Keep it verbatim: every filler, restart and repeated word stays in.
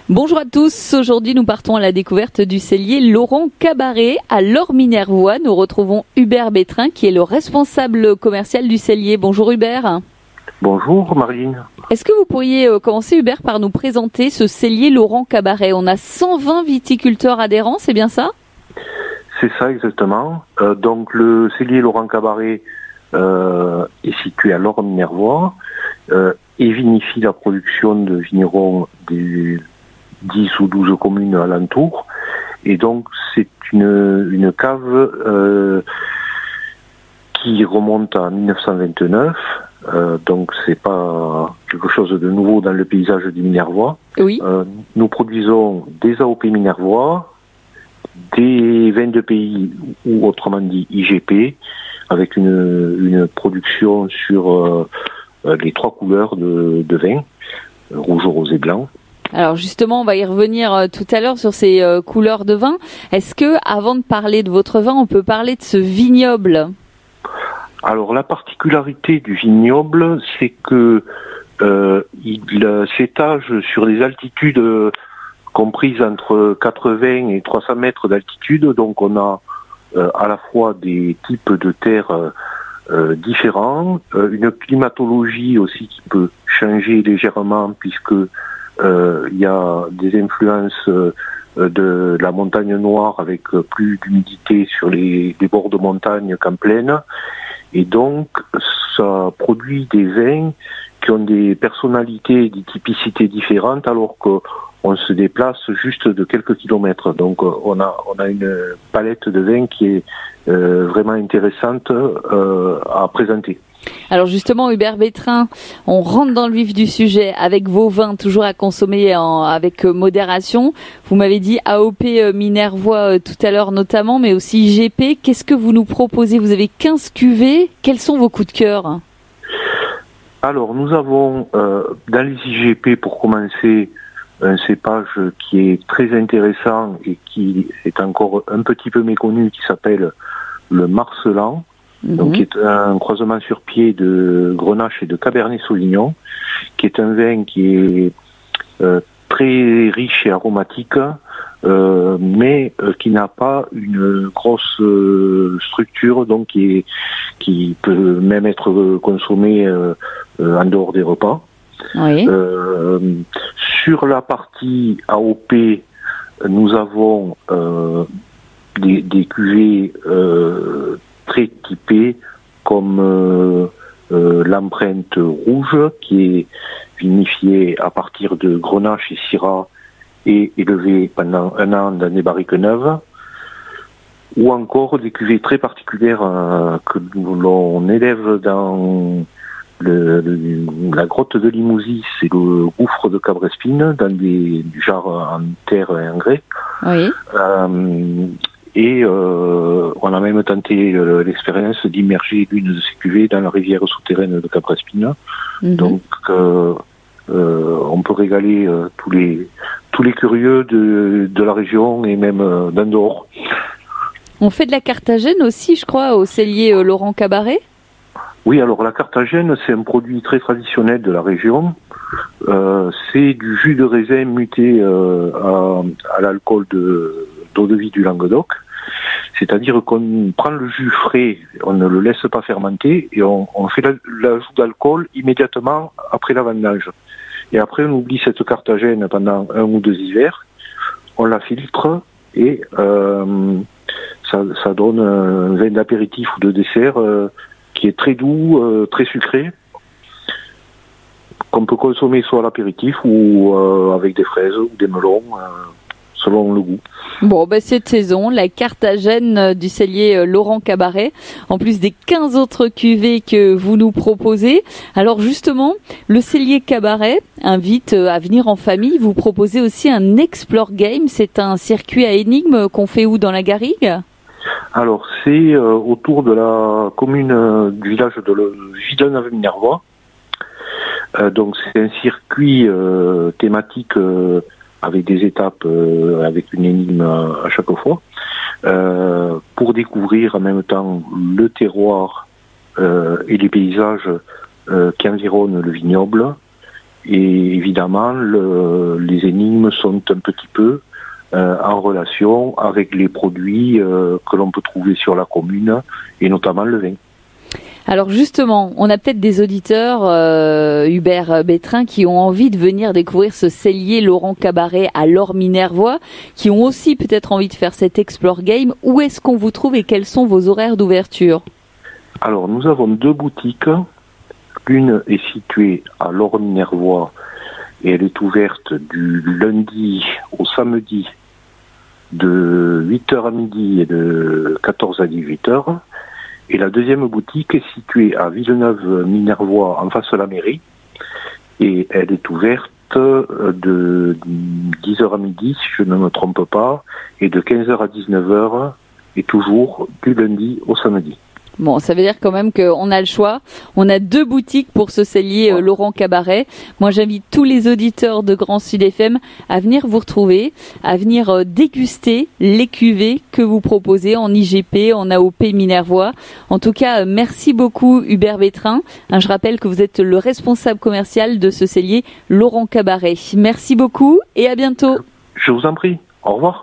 Bonjour à tous, aujourd'hui nous partons à la découverte du cellier Laurent Cabaret à Lorminervois. Nous retrouvons Hubert Bétrin qui est le responsable commercial du cellier. Bonjour Hubert. Bonjour Marine. Est-ce que vous pourriez commencer Hubert par nous présenter ce cellier Laurent Cabaret? On a cent vingt viticulteurs adhérents, c'est bien ça? C'est ça exactement. Euh, donc le cellier Laurent Cabaret euh, est situé à Lorminervois euh, et vinifie la production de vignerons des dix ou douze communes alentour. Et donc c'est une, une cave euh, qui remonte à mille neuf cent vingt-neuf. Euh, donc c'est pas quelque chose de nouveau dans le paysage du Minervois. Oui. Euh, nous produisons des A O P Minervois, des vins de pays ou autrement dit I G P, avec une, une production sur euh, les trois couleurs de, de vin, rouge, rose et blanc. Alors justement, on va y revenir euh, tout à l'heure sur ces euh, couleurs de vin. Est-ce que, avant de parler de votre vin, on peut parler de ce vignoble? Alors la particularité du vignoble, c'est que euh, il s'étage sur des altitudes euh, comprises entre quatre-vingts et trois cents mètres d'altitude. Donc on a euh, à la fois des types de terres euh, euh, différents, euh, une climatologie aussi qui peut changer légèrement puisque euh, il y a des influences euh, de la montagne noire avec plus d'humidité sur les, les bords de montagne qu'en plaine. Et donc, ça produit des vins qui ont des personnalités et des typicités différentes alors qu'on se déplace juste de quelques kilomètres. Donc, on a, on a une palette de vins qui est euh, vraiment intéressante euh, à présenter. Alors justement, Hubert Bétrin, on rentre dans le vif du sujet avec vos vins toujours à consommer en, avec modération. Vous m'avez dit A O P Minervois tout à l'heure notamment, mais aussi I G P. Qu'est-ce que vous nous proposez? Vous avez quinze cuvées. Quels sont vos coups de cœur? Alors nous avons euh, dans les I G P pour commencer un cépage qui est très intéressant et qui est encore un petit peu méconnu qui s'appelle le Marcellan. Donc, qui est un croisement sur pied de Grenache et de Cabernet Sauvignon, qui est un vin qui est euh, très riche et aromatique, euh, mais euh, qui n'a pas une grosse euh, structure, donc qui, est, qui peut même être consommé euh, euh, en dehors des repas. Oui. Euh, sur la partie A O P, nous avons euh, des, des cuvées euh, très typé comme euh, euh, l'empreinte rouge qui est vinifiée à partir de Grenache et Syrah et élevée pendant un an dans des barriques neuves, ou encore des cuvées très particulières euh, que l'on élève dans le, le, la grotte de Limousis et le gouffre de Cabrespine dans des jarres en terre et en grès. Oui. Euh, Et euh, on a même tenté euh, l'expérience d'immerger l'une de ces cuvées dans la rivière souterraine de Cabrespine. Mm-hmm. Donc, euh, euh, on peut régaler euh, tous les tous les curieux de, de la région et même euh, d'en dehors. On fait de la Carthagène aussi, je crois, au cellier euh, Laurent Cabaret. Oui, alors la Carthagène, c'est un produit très traditionnel de la région. Euh, c'est du jus de raisin muté euh, à, à l'alcool de d'eau de vie du Languedoc. C'est-à-dire qu'on prend le jus frais, on ne le laisse pas fermenter et on, on fait l'ajout d'alcool immédiatement après la vendange. Et après, on oublie cette Carthagène pendant un ou deux hivers, on la filtre et euh, ça, ça donne un vin d'apéritif ou de dessert euh, qui est très doux, euh, très sucré, qu'on peut consommer soit à l'apéritif ou euh, avec des fraises ou des melons, euh, selon le goût. Bon, bah, cette saison, la Carthagène du cellier Laurent Cabaret, en plus des quinze autres cuvées que vous nous proposez. Alors justement, le cellier Cabaret invite à venir en famille. Vous proposez aussi un Explore Game. C'est un circuit à énigmes qu'on fait où dans la Garrigue? Alors, c'est euh, autour de la commune euh, du village de Villeneuve-Minervois. Euh, donc, c'est un circuit euh, thématique euh, avec des étapes, euh, avec une énigme à, à chaque fois, euh, pour découvrir en même temps le terroir euh, et les paysages euh, qui environnent le vignoble, Et évidemment, le, les énigmes sont un petit peu euh, en relation avec les produits euh, que l'on peut trouver sur la commune, et notamment le vin. Alors justement, on a peut-être des auditeurs, euh, Hubert Bétrin, qui ont envie de venir découvrir ce cellier Laurent Cabaret à Laure-Minervois, qui ont aussi peut-être envie de faire cet Explore Game. Où est-ce qu'on vous trouve et quels sont vos horaires d'ouverture? Alors, nous avons deux boutiques. L'une est située à Laure-Minervois et elle est ouverte du lundi au samedi de huit heures à midi et de quatorze à dix-huit heures. Et la deuxième boutique est située à Villeneuve-Minervois, en face de la mairie. Et elle est ouverte de dix heures à midi, si je ne me trompe pas, et de quinze heures à dix-neuf heures, et toujours du lundi au samedi. Bon, ça veut dire quand même qu'on a le choix. On a deux boutiques pour ce cellier euh, Laurent Cabaret. Moi, j'invite tous les auditeurs de Grand Sud F M à venir vous retrouver, à venir euh, déguster les cuvées que vous proposez en I G P, en A O P Minervois. En tout cas, euh, merci beaucoup Hubert Bétrin. Hein, je rappelle que vous êtes le responsable commercial de ce cellier Laurent Cabaret. Merci beaucoup et à bientôt. Je vous en prie. Au revoir.